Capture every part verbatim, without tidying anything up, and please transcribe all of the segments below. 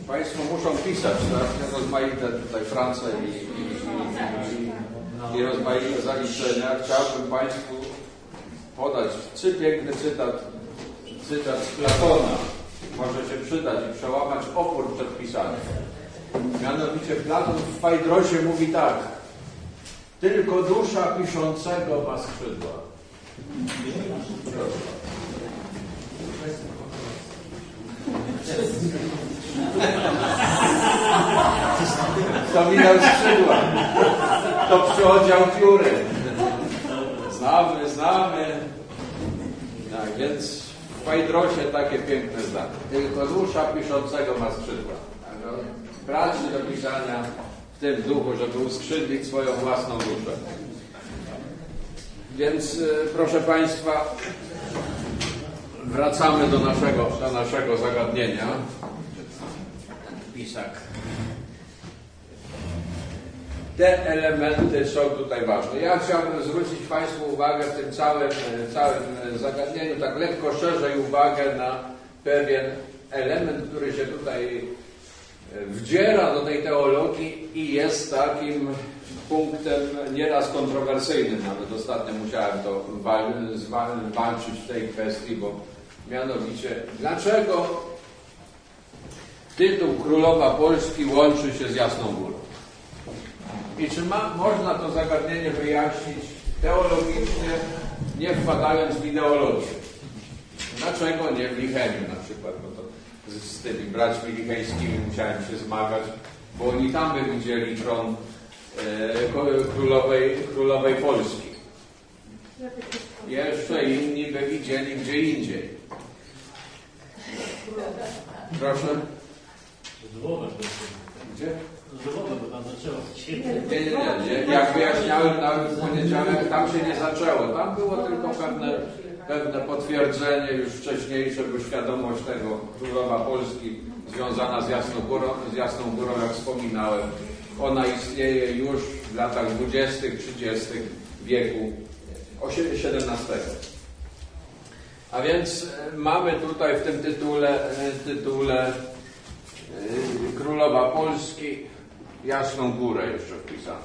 Państwo muszą pisać, tak? Rozmaite tutaj France i, i, i, i, i rozmaite zaliczenia. Chciałbym Państwu podać czy piękny cytat, cytat z Platona. Może się przydać i przełamać opór przed pisaniem. Mianowicie Platon w Fajdrosie mówi tak: tylko dusza piszącego ma skrzydła. Proszę. To mi dał skrzydła. To przyodział pióry. Znamy, znamy. Tak, więc w Fajdrosie takie piękne zdanie. Tylko dusza piszącego ma skrzydła. Pracy do pisania w tym duchu, żeby uskrzydlić swoją własną duszę. Więc proszę Państwa, wracamy do naszego, do naszego zagadnienia. Pisak. Te elementy są tutaj ważne. Ja chciałbym zwrócić Państwu uwagę w tym całym, całym zagadnieniu, tak lekko szerzej uwagę na pewien element, który się tutaj wdziera do tej teologii i jest takim punktem nieraz kontrowersyjnym. Nawet ostatnio musiałem to wal, zwal, walczyć w tej kwestii, bo mianowicie dlaczego tytuł Królowa Polski łączy się z Jasną Górą? I czy ma, można to zagadnienie wyjaśnić teologicznie, nie wpadając w ideologię? Dlaczego nie w Licheniu na przykład? No to z, z tymi braćmi licheńskimi musiałem się zmagać, bo oni tam by widzieli tron e, królowej, królowej Polski. Jeszcze inni by widzieli gdzie indziej. Proszę? Gdzie? Nie, nie, nie. Jak wyjaśniałem nawet w poniedziałek, tam się nie zaczęło. Tam było tylko pewne, pewne potwierdzenie już wcześniejsze, bo świadomość tego Królowa Polski związana z Jasną Górą, z Jasną Górą, jak wspominałem, ona istnieje już w latach dwudziestych, trzydziestych wieku siedemnastego. A więc mamy tutaj w tym tytule, tytule Królowa Polski, Jasną Górę jeszcze wpisano.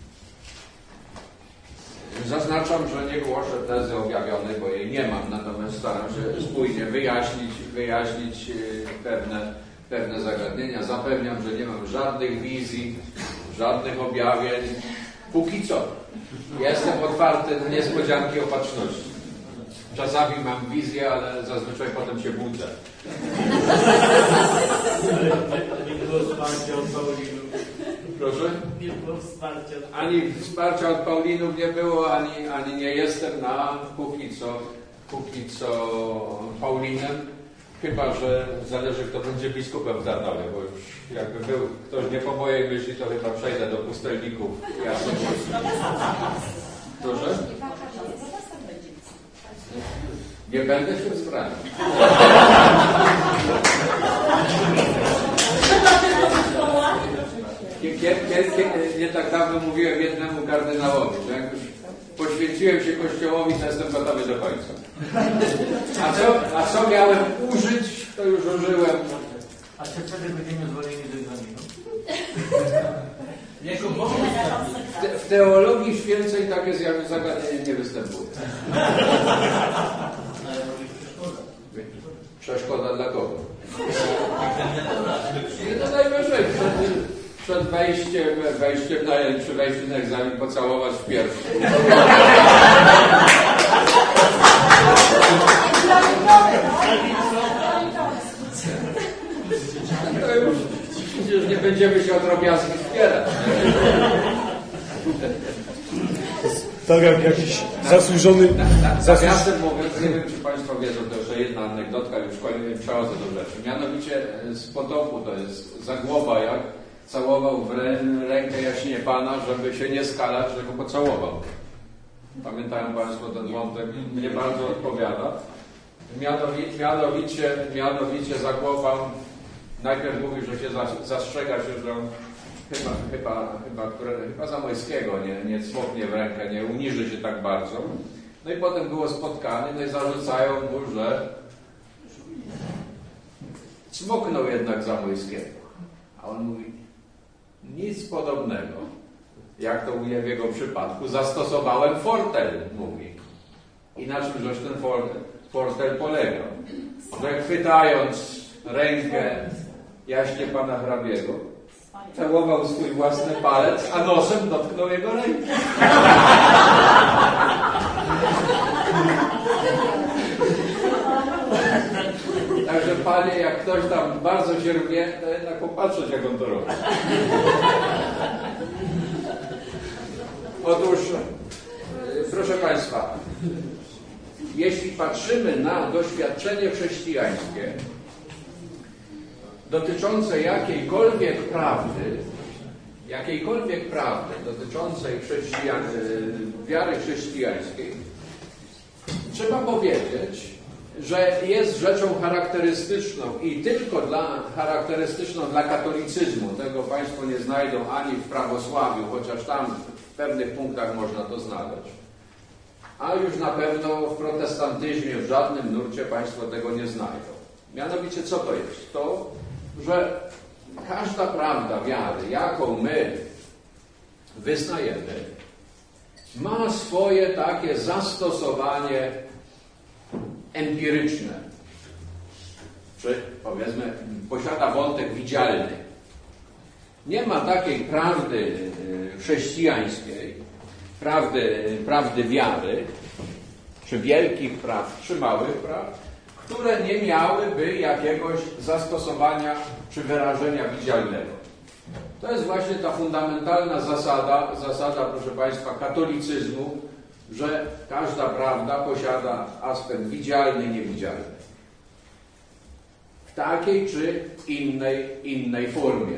Zaznaczam, że nie głoszę tezy objawionej, bo jej nie mam, natomiast staram się spójnie wyjaśnić, wyjaśnić pewne, pewne zagadnienia. Zapewniam, że nie mam żadnych wizji, żadnych objawień. Póki co. Jestem otwarty na niespodzianki opatrzności. Czasami mam wizję, ale zazwyczaj potem się budzę. Ale nie było wsparcia od Paulinów. Proszę? Nie było wsparcia. Ani wsparcia od Paulinów nie było, ani, ani nie jestem na póki co, póki co Paulinem. Chyba że zależy, kto będzie biskupem w Tarnowie, bo już jakby był ktoś nie po mojej myśli, to chyba przejdę do pustelników. Jasne. Proszę? Nie będę się zbraniał. Nie tak dawno mówiłem jednemu kardynałowi, że jak już poświęciłem się Kościołowi, to jestem gotowy do końca. A co, a co miałem użyć, to już użyłem. A czy wtedy będziemy zwolnieni do egzaminu? W teologii święcej takie zagadnienie nie występuje. Przeszkoda dla kogo? No najwyżej przed, przed wejściem, wejściem na, przy wejściu na egzamin pocałować w pierś. To już przecież nie będziemy się o drobiazgi wspierać. Tak jak jakiś zasłużony... Nawiasem mówiąc, nie wiem, czy Państwo wiedzą, to jeszcze jedna anegdotka, już przechodzę do rzeczy. Mianowicie z potopu to jest Zagłoba, jak całował w rękę jaśnie Pana, żeby się nie skalać, że go pocałował. Pamiętają Państwo ten wątek? Mnie bardzo odpowiada. Mianowicie, mianowicie, mianowicie Zagłoba najpierw mówi, że się zastrzega się, że on chyba, chyba, chyba, które, chyba Zamoyskiego nie, nie cmoknie w rękę, nie uniży się tak bardzo. No i potem było spotkanie, no i zarzucają mu, że cmoknął jednak Zamoyskiego. A on mówi, nic podobnego. Jak to w jego przypadku, zastosowałem fortel, mówi. I na czym żeś ten fortel, fortel polegał? Że chwytając rękę jaśnie pana hrabiego, całował swój własny palec, a nosem dotknął jego rękę. Także panie, jak ktoś tam bardzo się rwie, to jednak popatrzeć, jak on to robi. Otóż, proszę państwa, jeśli patrzymy na doświadczenie chrześcijańskie dotyczące jakiejkolwiek prawdy, jakiejkolwiek prawdy dotyczącej chrześcijan, wiary chrześcijańskiej, trzeba powiedzieć, że jest rzeczą charakterystyczną i tylko dla, charakterystyczną dla katolicyzmu. Tego państwo nie znajdą ani w prawosławiu, chociaż tam w pewnych punktach można to znaleźć. A już na pewno w protestantyzmie, w żadnym nurcie państwo tego nie znajdą. Mianowicie co to jest? To, że każda prawda wiary, jaką my wyznajemy, ma swoje takie zastosowanie empiryczne, czy powiedzmy posiada wątek widzialny. Nie ma takiej prawdy chrześcijańskiej, prawdy, prawdy wiary, czy wielkich praw, czy małych praw, które nie miałyby jakiegoś zastosowania czy wyrażenia widzialnego. To jest właśnie ta fundamentalna zasada, zasada, proszę państwa, katolicyzmu, że każda prawda posiada aspekt widzialny i niewidzialny. W takiej czy innej, innej formie.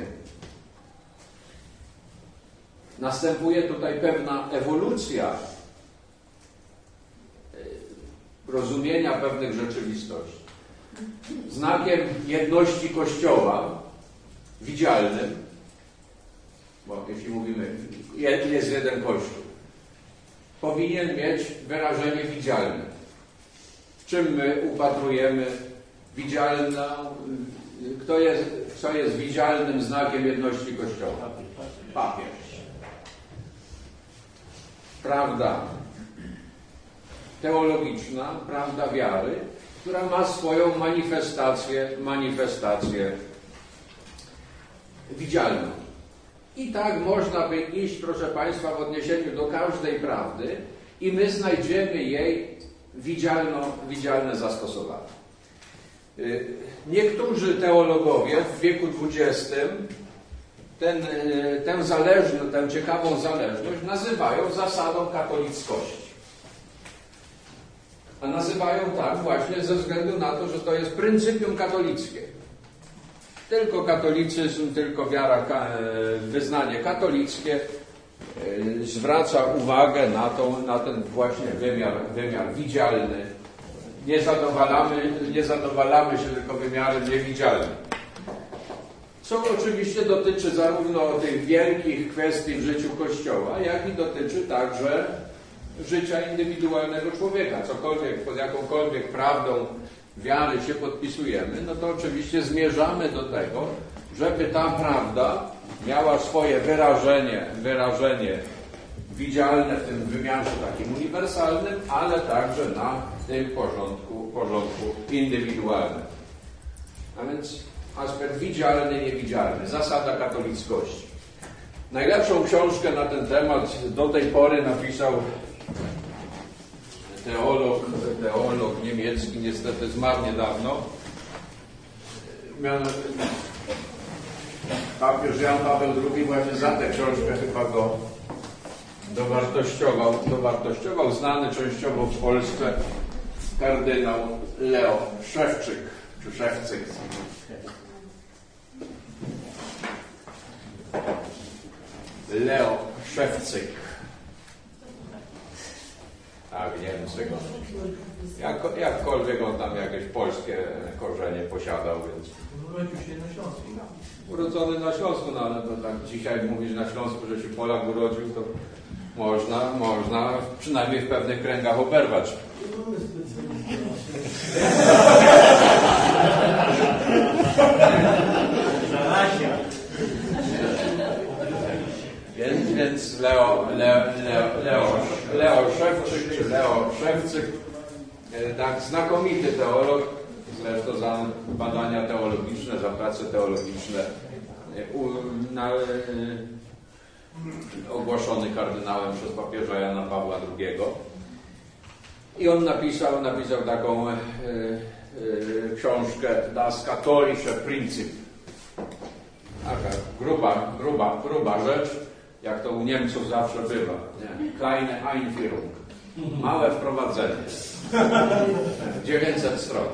Następuje tutaj pewna ewolucja rozumienia pewnych rzeczywistości. Znakiem jedności Kościoła, widzialnym, bo jeśli mówimy, jest jeden Kościół, powinien mieć wyrażenie widzialne. W czym my upatrujemy widzialną, kto jest, kto jest widzialnym znakiem jedności Kościoła? Papież. Prawda teologiczna, prawda wiary, która ma swoją manifestację, manifestację widzialną. I tak można by iść, proszę państwa, w odniesieniu do każdej prawdy i my znajdziemy jej widzialno, widzialne zastosowanie. Niektórzy teologowie w wieku dwudziestym ten, tę zależność, tę ciekawą zależność nazywają zasadą katolickości. A nazywają tak właśnie ze względu na to, że to jest pryncypium katolickie. Tylko katolicyzm, tylko wiara, wyznanie katolickie zwraca uwagę na, tą, na ten właśnie wymiar, wymiar widzialny. Nie zadowalamy, nie zadowalamy się tylko wymiarem niewidzialnym. Co oczywiście dotyczy zarówno tych wielkich kwestii w życiu Kościoła, jak i dotyczy także życia indywidualnego człowieka. Cokolwiek, pod jakąkolwiek prawdą wiary się podpisujemy, no to oczywiście zmierzamy do tego, żeby ta prawda miała swoje wyrażenie, wyrażenie widzialne w tym wymiarze takim uniwersalnym, ale także na tym porządku, porządku indywidualnym. A więc aspekt widzialny, niewidzialny, zasada katolickości. Najlepszą książkę na ten temat do tej pory napisał teolog, teolog niemiecki, niestety zmarł niedawno. Papież Jan Paweł drugi właśnie za tę książkę chyba go dowartościował, dowartościował znany częściowo w Polsce kardynał Leo Szewczyk, czy Szewcyk. Leo Szewcyk. Tak, Niemcy go. Jak, jakkolwiek on tam jakieś polskie korzenie posiadał, więc... Urodził się na Śląsku. Urodzony na Śląsku, no ale to tak dzisiaj mówisz na Śląsku, że się Polak urodził, to można, można przynajmniej w pewnych kręgach oberwać. Zarasia. Leo, Leo, Leo Szewczyk, czy Leo Szewczyk, tak, znakomity teolog, zresztą za badania teologiczne, za prace teologiczne, u, na, ogłoszony kardynałem przez papieża Jana Pawła drugiego. I on napisał, napisał taką e, e, książkę Das Katholische Prinzip. Taka gruba, gruba, gruba rzecz, jak to u Niemców zawsze bywa. Nie? Kleine Einführung. Małe wprowadzenie. dziewięćset stron.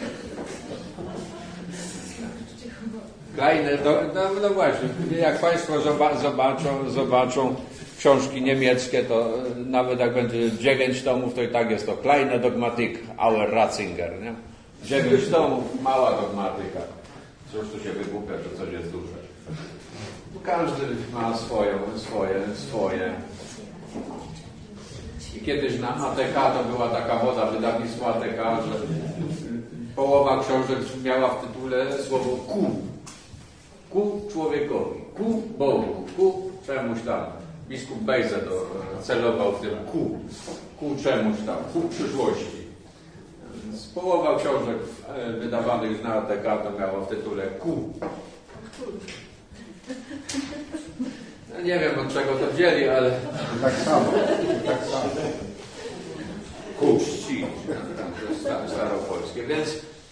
Kleine, no, no, no właśnie, jak Państwo zobaczą, zobaczą książki niemieckie, to nawet jak będzie dziewięć tomów, to i tak jest to Kleine Dogmatik, Auer Ratzinger, nie? dziewięć tomów, mała dogmatyka. Cóż tu się wygłupia, że coś jest duże. Każdy ma swoją, swoje, swoje. I kiedyś na A T K to była taka moda, wydawnictwo A T K, że połowa książek miała w tytule słowo ku. Ku człowiekowi, ku Bogu, ku czemuś tam. Biskup Bejze to celował w tym ku. Ku czemuś tam, ku przyszłości. Więc połowa książek wydawanych na A T K to miała w tytule ku. No nie wiem, od czego to wzięli, ale Tak samo, tak samo. ku czci, staropolskie. Więc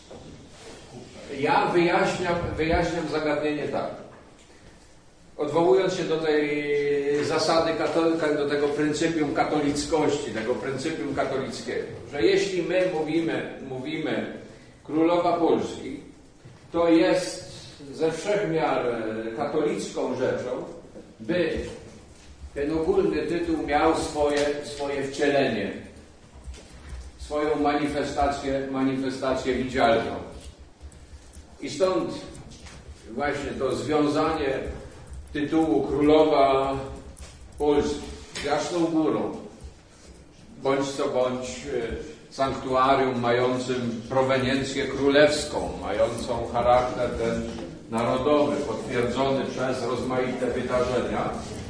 ja wyjaśniam, wyjaśniam zagadnienie tak. Odwołując się do tej zasady katolika, do tego pryncypium katolickości, tego pryncypium katolickiego, że jeśli my mówimy, mówimy Królowa Polski, to jest ze wszechmiar katolicką rzeczą, by ten ogólny tytuł miał swoje, swoje wcielenie, swoją manifestację, manifestację widzialną. I stąd właśnie to związanie tytułu Królowa Polski z Jasną Górą, bądź co bądź sanktuarium mającym proweniencję królewską, mającą charakter ten narodowy, potwierdzony przez rozmaite wydarzenia,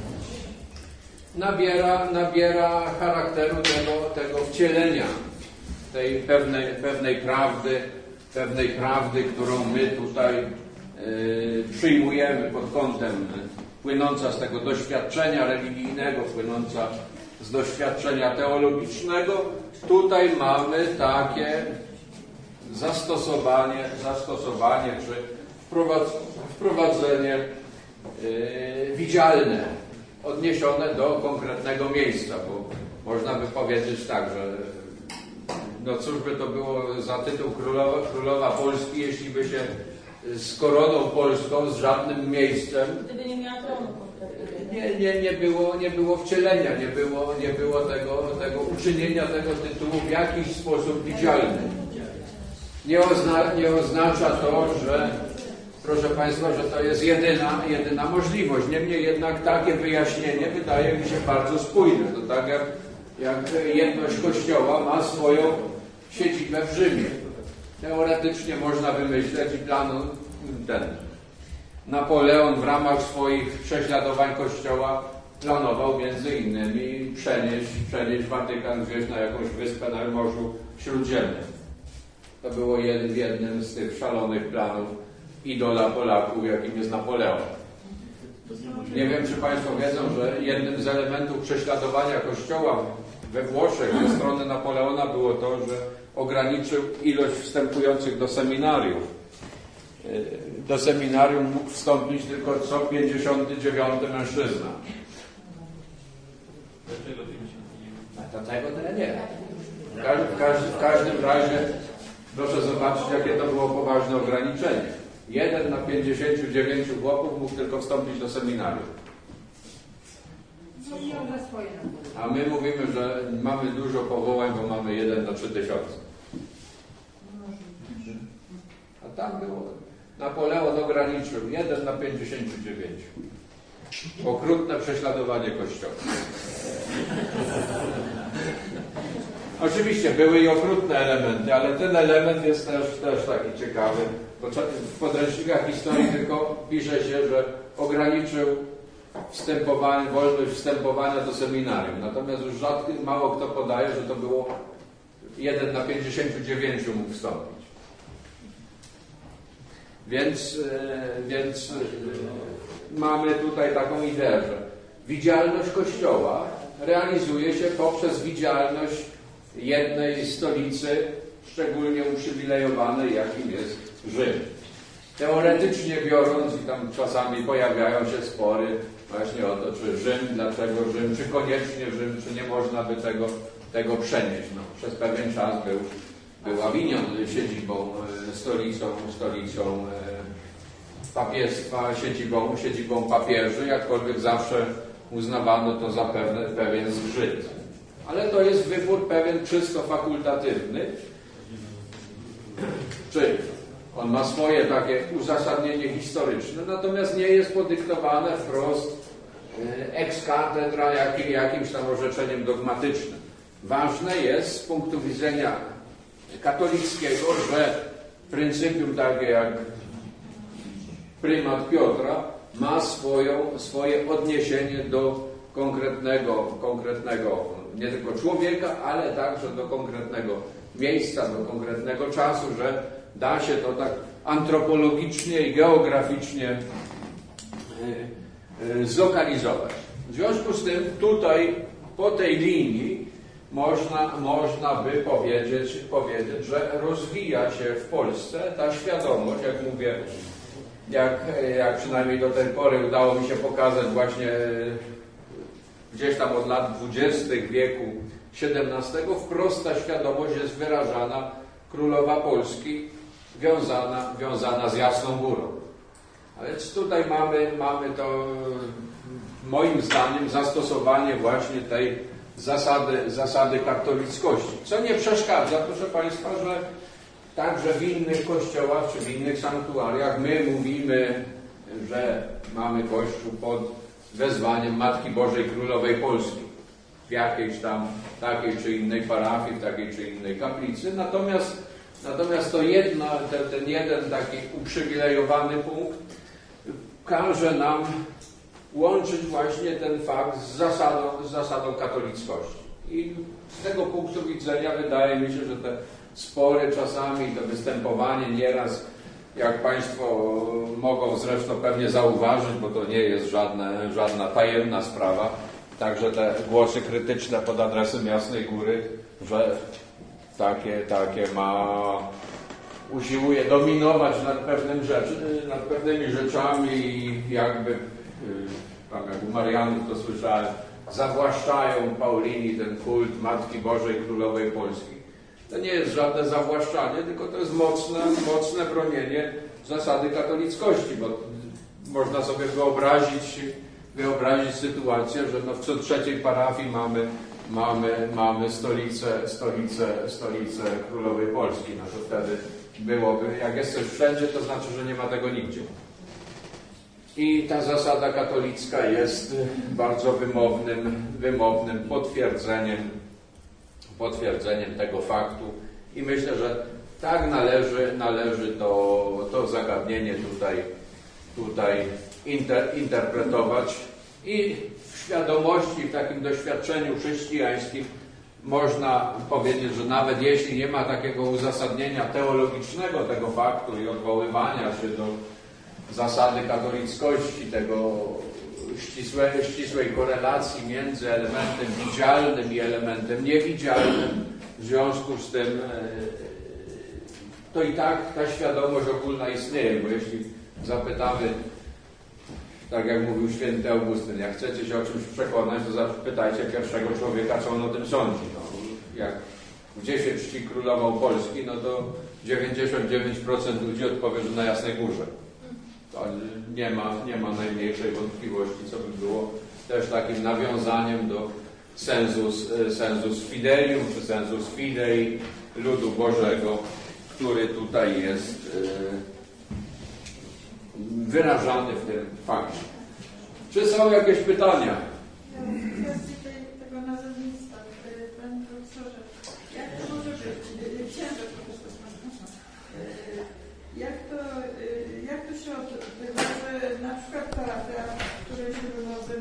nabiera, nabiera charakteru tego, tego wcielenia, tej pewnej, pewnej prawdy, pewnej prawdy, którą my tutaj yy, przyjmujemy pod kątem płynąca z tego doświadczenia religijnego, płynąca z doświadczenia teologicznego. Tutaj mamy takie zastosowanie, zastosowanie czy wprowadzenie yy, widzialne, odniesione do konkretnego miejsca, bo można by powiedzieć tak, że no cóż by to było za tytuł Królowa, Królowa Polski, jeśli by się z koroną polską, z żadnym miejscem Gdyby nie miała tronu konkretnego. nie, nie, nie, było, nie było wcielenia, nie było, nie było tego, tego uczynienia tego tytułu w jakiś sposób widzialny. Nie, ozna, nie oznacza to, że proszę Państwa, że to jest jedyna, jedyna możliwość. Niemniej jednak takie wyjaśnienie wydaje mi się bardzo spójne. To tak jak, jak jedność Kościoła ma swoją siedzibę w Rzymie. Teoretycznie można wymyśleć i planu ten. Napoleon w ramach swoich prześladowań Kościoła planował między innymi przenieść, przenieść Watykan gdzieś na jakąś wyspę na Morzu Śródziemnym. To było jeden, jednym z tych szalonych planów idola Polaków, jakim jest Napoleon. Nie wiem, czy Państwo wiedzą, że jednym z elementów prześladowania Kościoła we Włoszech ze strony Napoleona było to, że ograniczył ilość wstępujących do seminariów. Do seminarium mógł wstąpić tylko co pięćdziesiąty dziewiąty mężczyzna. A to tego tyle nie. W, każdym, w, każdym, w każdym razie proszę zobaczyć, jakie to było poważne ograniczenie. Jeden na pięćdziesięciu dziewięciu chłopów mógł tylko wstąpić do seminarium. A my mówimy, że mamy dużo powołań, bo mamy jeden na trzy tysiące. A tam było. Napoleon ograniczył jeden na pięćdziesięciu dziewięciu. Okrutne prześladowanie Kościoła. Oczywiście były i okrutne elementy, ale ten element jest też, też taki ciekawy. Bo w podręcznikach historii tylko pisze się, że ograniczył wstępowanie, wolność wstępowania do seminarium. Natomiast już rzadko, mało kto podaje, że to było jeden na pięćdziesięciu dziewięciu mógł wstąpić. Więc, więc mamy tutaj taką ideę, że widzialność Kościoła realizuje się poprzez widzialność jednej stolicy, szczególnie uprzywilejowanej, jakim jest Rzym. Teoretycznie biorąc, i tam czasami pojawiają się spory właśnie o to, czy Rzym, dlaczego Rzym, czy koniecznie Rzym, czy nie można by tego, tego przenieść. No, przez pewien czas był, był Awinion siedzibą, stolicą, stolicą papiestwa, siedzibą, siedzibą papieży, jakkolwiek zawsze uznawano to za pewne, pewien zgrzyt. Ale to jest wybór pewien czysto fakultatywny, czyli on ma swoje takie uzasadnienie historyczne, natomiast nie jest podyktowane wprost ex cathedra jak, jakimś tam orzeczeniem dogmatycznym. Ważne jest z punktu widzenia katolickiego, że pryncypium takie jak prymat Piotra ma swoją, swoje odniesienie do konkretnego, konkretnego nie tylko człowieka, ale także do konkretnego miejsca, do konkretnego czasu, że da się to tak antropologicznie i geograficznie zlokalizować. W związku z tym tutaj po tej linii można, można by powiedzieć, powiedzieć, że rozwija się w Polsce ta świadomość, jak mówię, jak, jak przynajmniej do tej pory udało mi się pokazać właśnie gdzieś tam od lat dwudziestych wieku siedemnastego, wprost ta świadomość jest wyrażana królowa Polski, wiązana, wiązana z Jasną Górą. A więc tutaj mamy, mamy to, moim zdaniem, zastosowanie właśnie tej zasady, zasady katolickości. Co nie przeszkadza, proszę Państwa, że także w innych kościołach czy w innych sanktuariach my mówimy, że mamy Kościół pod wezwaniem Matki Bożej Królowej Polski w jakiejś tam takiej czy innej parafii, w takiej czy innej kaplicy. Natomiast, natomiast to jedna, ten, ten jeden taki uprzywilejowany punkt każe nam łączyć właśnie ten fakt z zasadą, z zasadą katolickości. I z tego punktu widzenia wydaje mi się, że te spory czasami, to występowanie nieraz, jak Państwo mogą zresztą pewnie zauważyć, bo to nie jest żadne, żadna tajemna sprawa, także te głosy krytyczne pod adresem Jasnej Góry, że takie, takie ma, usiłuje dominować nad, pewnym rzeczy, nad pewnymi rzeczami i jakby, tam jak u Marianów to słyszałem, zawłaszczają Paulini ten kult Matki Bożej Królowej Polski. To nie jest żadne zawłaszczanie, tylko to jest mocne, mocne bronienie zasady katolickości, bo można sobie wyobrazić, wyobrazić sytuację, że no w co trzeciej parafii mamy, mamy, mamy stolicę, stolicę, stolicę Królowej Polski. No to wtedy byłoby, jak jest coś wszędzie, to znaczy, że nie ma tego nigdzie. I ta zasada katolicka jest bardzo wymownym, wymownym potwierdzeniem, potwierdzeniem tego faktu i myślę, że tak należy, należy to, to zagadnienie tutaj, tutaj inter, interpretować i w świadomości, w takim doświadczeniu chrześcijańskim można powiedzieć, że nawet jeśli nie ma takiego uzasadnienia teologicznego tego faktu i odwoływania się do zasady katolickości, tego ścisłej, ścisłej korelacji między elementem widzialnym i elementem niewidzialnym, w związku z tym to i tak ta świadomość ogólna istnieje, bo jeśli zapytamy, tak jak mówił święty Augustyn, jak chcecie się o czymś przekonać, to zapytajcie pierwszego człowieka, co on o tym sądzi. No, jak gdzie się czci królową Polski, no to dziewięćdziesiąt dziewięć procent ludzi odpowie, że na Jasnej Górze. To nie ma, nie ma najmniejszej wątpliwości, co by było też takim nawiązaniem do sensus, sensus fidelium, czy sensus fidei ludu Bożego, który tutaj jest wyrażany w tym fakcie. Czy są jakieś pytania? W kwestii tego nazewnictwa, panie profesorze, jak to może być, księże profesor, jak to, jak to się odbywa, że na przykład parafia, w której się wywodzę,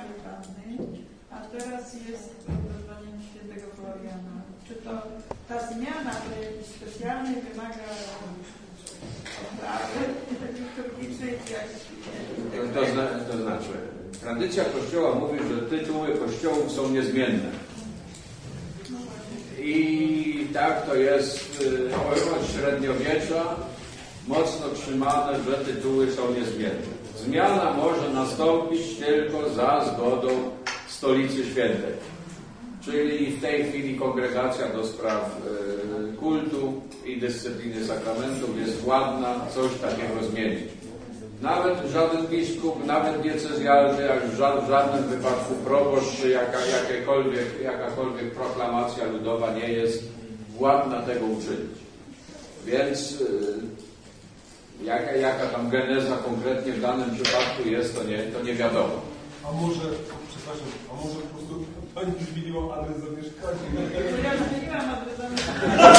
Marii Panny, a teraz jest pod wezwaniem świętego Floriana. Czy to ta zmiana to jakiś specjalny wymaga oprawy liturgicznej, czy jakiś... To, to, zna, to znaczy, tradycja Kościoła mówi, że tytuły kościołów są niezmienne. I tak to jest od średniowiecza mocno trzymane, że tytuły są niezmienne. Zmiana może nastąpić tylko za zgodą Stolicy Świętej. Czyli w tej chwili Kongregacja do Spraw Kultu i Dyscypliny Sakramentów jest władna coś takiego zmienić. Nawet żaden biskup, nawet diecezjalny, jak w żadnym wypadku proboszcz, czy jaka, jakakolwiek, jakakolwiek proklamacja ludowa nie jest władna tego uczynić. Więc jaka, jaka tam geneza konkretnie w danym przypadku jest, to nie, to nie wiadomo. A może, przepraszam, a może po prostu Pani zmieniła adres zamieszkania? Ja zmieniłam adres zamieszkania.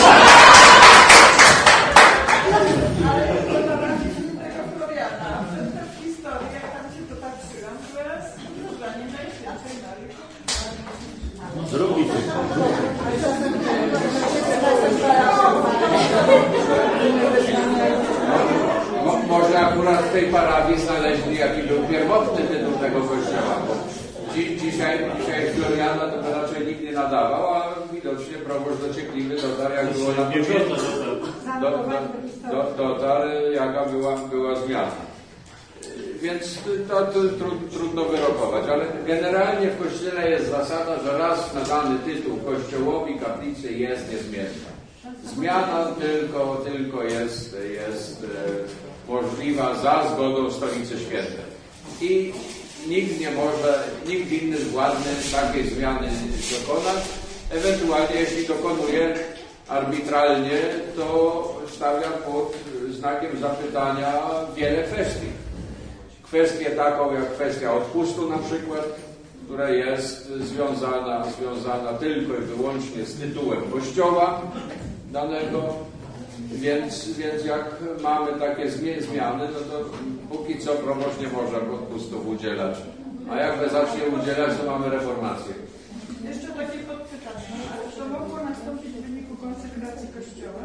Ale to na razie świętego Floriana. Przedtem w historii, jak tam się dopatrzyłam, teraz różanie Najświętszej Marii. Drugi tytuł. Mo, może akurat w tej parafii znaleźli jaki był pierwotny tytuł tego kościoła. Bo dzi, dzisiaj, dzisiaj Floriana to by raczej nikt nie nadawał, a widocznie proboszcz dociekliwy dotarł, jak było na początku. Do, do, do, dotarł, jaka była, była zmiana. Więc to, to trud, trudno wyrokować, ale generalnie w Kościele jest zasada, że raz nadany tytuł kościołowi, kaplicy jest niezmienna. Zmiana tylko, tylko jest, jest e, możliwa za zgodą Stolicy Świętej. I nikt nie może, nikt inny władny takiej zmiany dokonać. Ewentualnie jeśli dokonuje arbitralnie, to stawia pod znakiem zapytania wiele kwestii. Kwestię taką jak kwestia odpustu na przykład, która jest związana, związana tylko i wyłącznie z tytułem kościoła danego, więc, więc jak mamy takie zmiany, no to póki co proboszcz nie może odpustów udzielać, a jak zacznie udzielać, to mamy reformację. Jeszcze takie podpytanie, ale to mogło nastąpić w wyniku konsekracji Kościoła?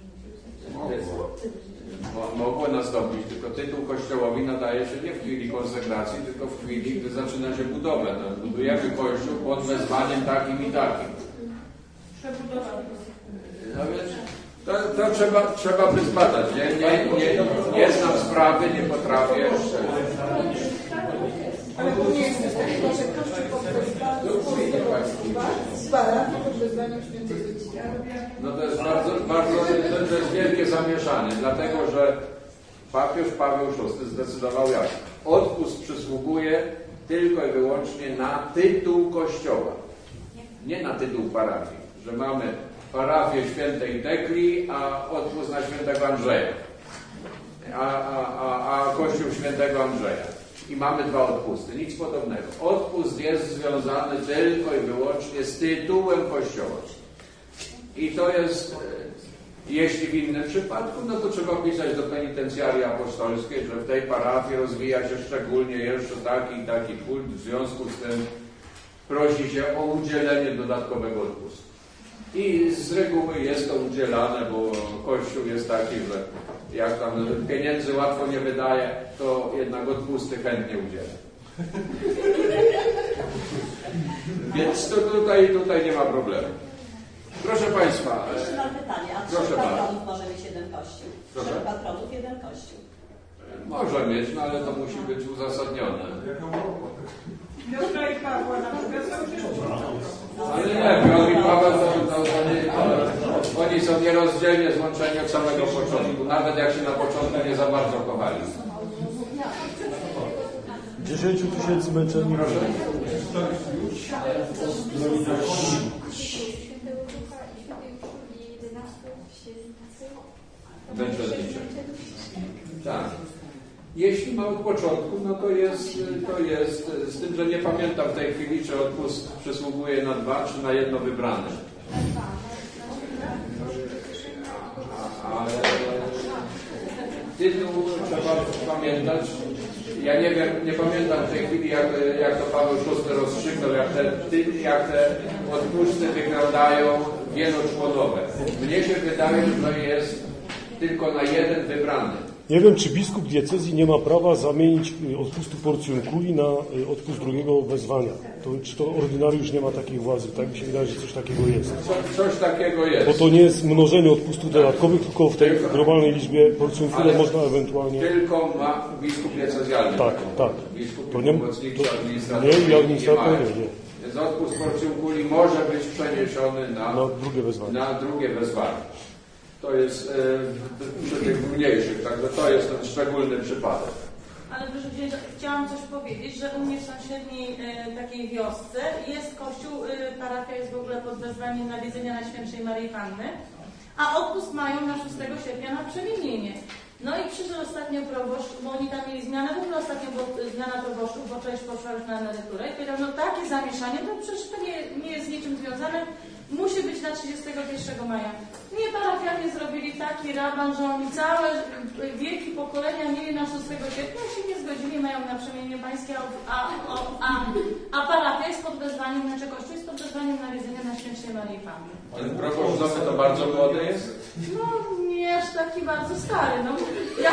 Mogło nastąpić, tylko tytuł kościołowi nadaje się nie w chwili konsekracji, tylko w chwili, gdy zaczyna się budowę. No, budujemy kościół pod wezwaniem takim i takim. Przebudowany. No więc to, to trzeba, trzeba by zbadać. Nie, nie, nie, nie znam sprawy, nie potrafię. Ale to nie jest też taki wasze kościół z parafii pod wezwaniem świętej Lucji. No to jest bardzo, bardzo to, to jest wielkie zamieszanie, dlatego że papież Paweł szósty zdecydował jak? Odpust przysługuje tylko i wyłącznie na tytuł kościoła, nie na tytuł parafii, że mamy parafię świętej Tekli, a odpust na świętego Andrzeja, a, a, a, a kościół świętego Andrzeja. I mamy dwa odpusty, nic podobnego. Odpust jest związany tylko i wyłącznie z tytułem kościoła. I to jest, jeśli w innym przypadku, no to trzeba pisać do penitencjarii apostolskiej, że w tej parafii rozwija się szczególnie jeszcze taki i taki kult, w związku z tym prosi się o udzielenie dodatkowego odpustu. I z reguły jest to udzielane, bo Kościół jest taki, że jak tam pieniędzy łatwo nie wydaje, to jednak odpusty chętnie udziela. Więc to tutaj, tutaj nie ma problemu. Proszę Państwa. Jeszcze mam pytanie, a Proszę trzech bardzo. patronów może mieć jeden kościół? Proszę? Trzech patronów, jeden kościół. Może mieć, no ale to musi być uzasadnione. Piotra i Pawła na przykład są Ale nie, Piotr i Paweł to, to, oni, to, oni są nierozdzielnie złączeni od samego początku, nawet jak się na początku nie za bardzo kochali. dziesięciu tysięcy męczenników. Proszę. Męczenniczy. Tak. Jeśli ma od początku, no to jest, to jest, z tym, że nie pamiętam w tej chwili, czy odpust przysługuje na dwa, czy na jedno wybrane. Ale tytuł trzeba pamiętać, Ja nie wiem, nie pamiętam w tej chwili, jak, jak to Paweł szósty rozstrzygnął, jak te, jak te odpusty wyglądają wieloczłonowe. Mnie się wydaje, że jest tylko na jeden wybrany. Nie wiem, czy biskup diecezji nie ma prawa zamienić y, odpustu porcją kuli na y, odpust drugiego wezwania. To, czy to ordynariusz nie ma takiej władzy? Tak mi się wydaje, że coś takiego jest. Co, coś takiego jest. Bo to nie jest mnożenie odpustów dodatkowych, tylko w tej globalnej liczbie porcją kulę można ewentualnie... Tylko ma biskup diecezjalny. Tak, tak. Biskup To i nie, pomocnicy to, administracyjni nie i administrator mają. nie, nie. Więc odpust porcją kuli może być przeniesiony na, Na drugie wezwanie. na drugie wezwanie. To jest e, przy tych mniejszych, także to jest ten szczególny przypadek. Ale proszę księdza, chciałam coś powiedzieć, że u mnie w sąsiedniej e, takiej wiosce jest kościół, e, parafia jest w ogóle pod wezwaniem nawiedzenia Najświętszej Maryi Panny, a odpust mają na szóstego sierpnia na przemienienie. No i przyszedł ostatnio proboszcz, bo oni tam mieli zmianę, w ogóle ostatnio była zmiana proboszczów, bo część poszła już na emeryturę i powiedział, no takie zamieszanie, to przecież to nie, nie jest z niczym związane, musi być na trzydziestego pierwszego maja. Nie, parafianie zrobili taki raban, że oni całe wieki, pokolenia mieli na szóstego sierpnia, się nie zgodzili, mają na przemienienie pańskie, a, a, a, a parafia jest pod wezwaniem, znaczy kościół jest pod wezwaniem nawiedzenia Najświętszej Maryi Panny. Ten proboszcz nowy to bardzo młody jest? No, nie aż taki bardzo stary, no. Ja...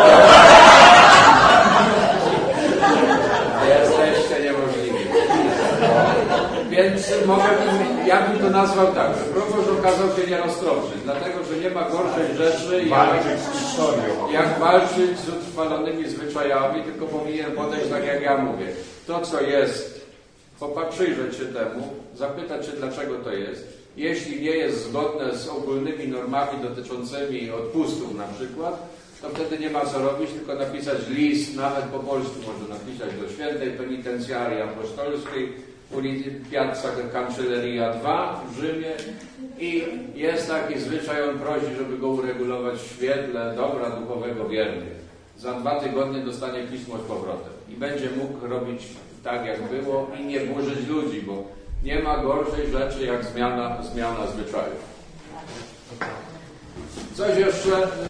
Jesteście niemożliwi. Więc mogę, ja bym to nazwał tak, że proboszcz okazał się nieroztropny, dlatego, że nie ma gorszej rzeczy, jak, jak walczyć z utrwalonymi zwyczajami, tylko powinien podejść tak, jak ja mówię. To, co jest, popatrzyjrzeć się temu, zapytać się, dlaczego to jest. Jeśli nie jest zgodne z ogólnymi normami dotyczącymi odpustów na przykład, to wtedy nie ma co robić, tylko napisać list, nawet po polsku można napisać do Świętej Penitencjarii Apostolskiej, ulicy Piazza Cancelleria dwa w Rzymie i jest taki zwyczaj, on prosi, żeby go uregulować w świetle dobra duchowego wiernych. Za dwa tygodnie dostanie pismo z powrotem i będzie mógł robić tak, jak było i nie burzyć ludzi, bo nie ma gorszej rzeczy jak zmiana, zmiana zwyczajów. Coś jeszcze?